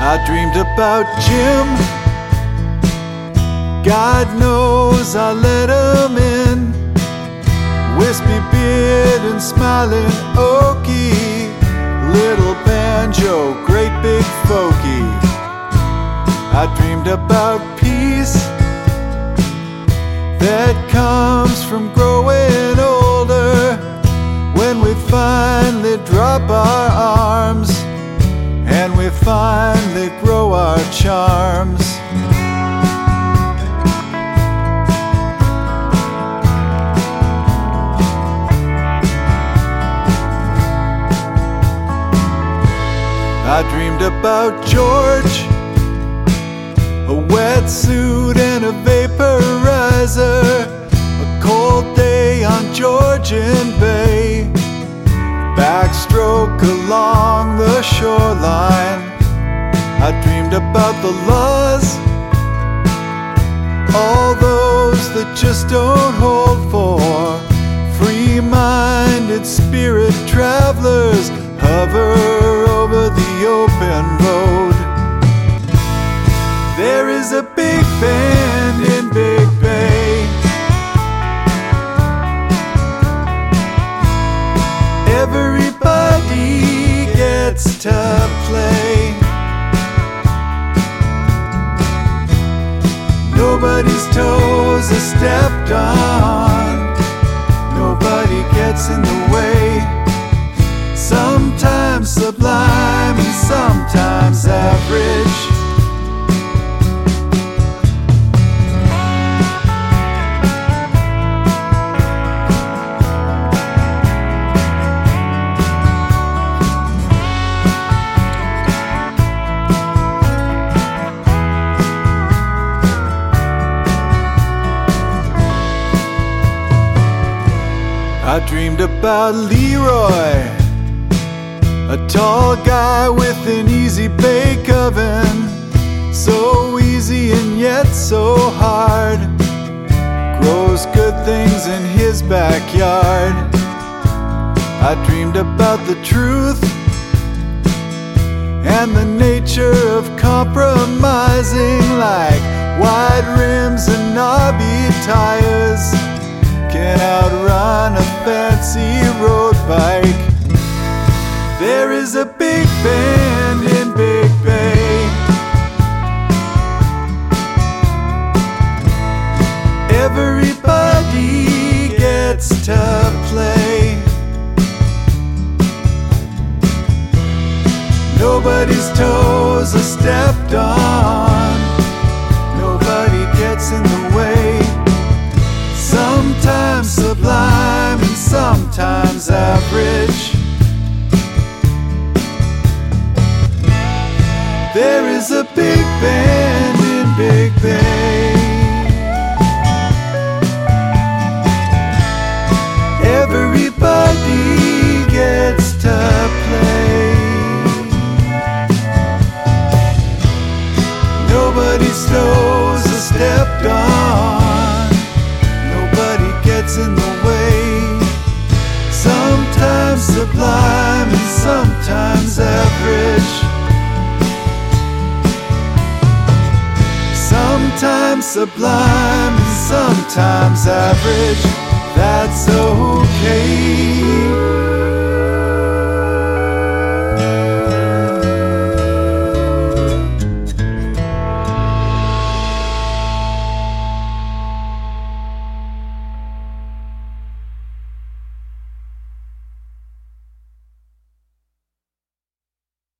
I dreamed about Jim. God knows I let him in. Wispy beard and smiling Okie. Little banjo, great big folky. I dreamed about peace that comes from growing older, when we finally drop our arms and we finally grow our charms. I dreamed about George, a wetsuit and a vaporizer, a cold day on Georgian Bay, backstroke along the shoreline. I dreamed about the laws, all those that just don't hold for free-minded spirit travelers hover over the open road. There is a big band in Big Bay. Everybody gets to play. Nobody's toes are stepped on. Nobody gets in the way. Sometimes sublime and sometimes average. I dreamed about Leroy, a tall guy with an easy bake oven, so easy and yet so hard, grows good things in his backyard. I dreamed about the truth and the nature of compromising, like wide rims and knobby tires can outrun a fancy road bike. There is a big band in Big Bay. Everybody gets to play. Nobody's toes are stepped on. Nobody gets in the way. Sometimes sublime and sometimes average. There is a big band in Big Bay. Everybody gets to play. Nobody's toes are stepped on. Nobody gets in the way. Sometimes sublime and sometimes average. Sometimes sublime and sometimes average. That's okay.